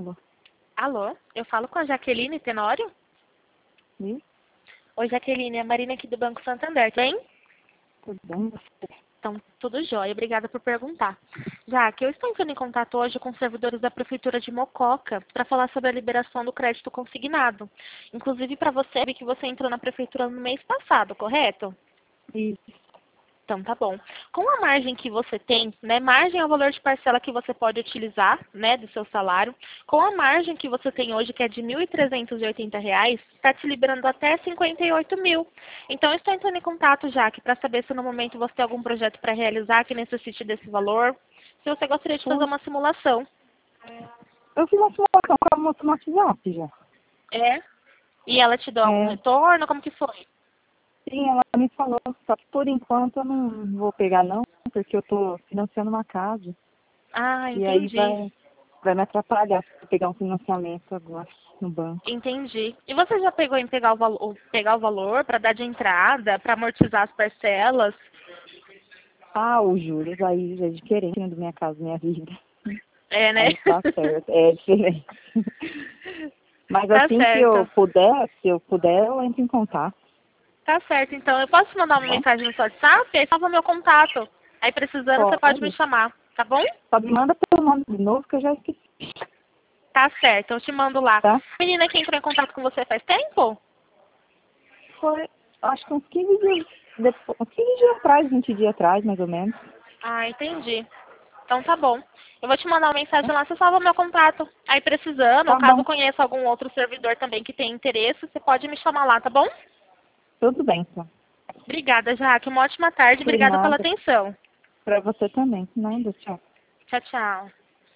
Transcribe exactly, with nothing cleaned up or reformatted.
Alô? Alô, eu falo com a Jaqueline Tenório? Sim? Oi, Jaqueline, é a Marina aqui do Banco Santander, tudo bem? Tudo bem? Você? Então, tudo jóia, obrigada por perguntar. Já que eu estou entrando em contato hoje com os servidores da Prefeitura de Mococa para falar sobre a liberação do crédito consignado. Inclusive para você, vi que você entrou na Prefeitura no mês passado, correto? Isso. Então, tá bom. Com a margem que você tem, né, margem é o valor de parcela que você pode utilizar, né, do seu salário. Com a margem que você tem hoje, que é de mil e trezentos e oitenta reais, está te liberando até cinquenta e oito mil. Então, eu estou entrando em contato, Jaque, para saber se no momento você tem algum projeto para realizar que necessite desse valor. Se você gostaria de fazer Poxa, uma simulação. eu fiz uma simulação com a moça no WhatsApp já. É? E ela te deu algum É, retorno? Como que foi? sim, ela me falou, só que por enquanto eu não vou pegar não, porque eu tô financiando uma casa. Ah, E aí entendi. vai, vai me atrapalhar se eu pegar um financiamento agora no banco. Entendi. E você já pegou em pegar o valor, pegar o valor para dar de entrada, para amortizar as parcelas? Ah, os juros aí já é diferente da minha casa, minha vida. É, né? Aí não tá certo, é diferente. Mas Tá assim que eu certo. puder, se eu puder, eu entro em contato, Tá certo. Então, eu posso te mandar uma tá? mensagem no seu WhatsApp? Aí salva meu contato. Aí precisando, você pode me Pode. chamar, tá bom? Só me manda pelo nome de novo que eu já esqueci, Tá certo, eu te mando lá. tá? Menina que entrou em contato com você faz tempo? Foi, acho que uns quinze dias, depois, uns quinze dias atrás, vinte dias atrás, mais ou menos. Ah, entendi. Então tá bom. Eu vou te mandar uma Tá, mensagem lá, você salva meu contato. Aí precisando, ou tá caso bom, conheça algum outro servidor também que tenha interesse, você pode me chamar lá, tá bom? tudo bem, então. Obrigada, Jaque. Uma ótima tarde. Por Obrigada pela nada. atenção. Pra você também. Nada, tchau. Tchau, tchau.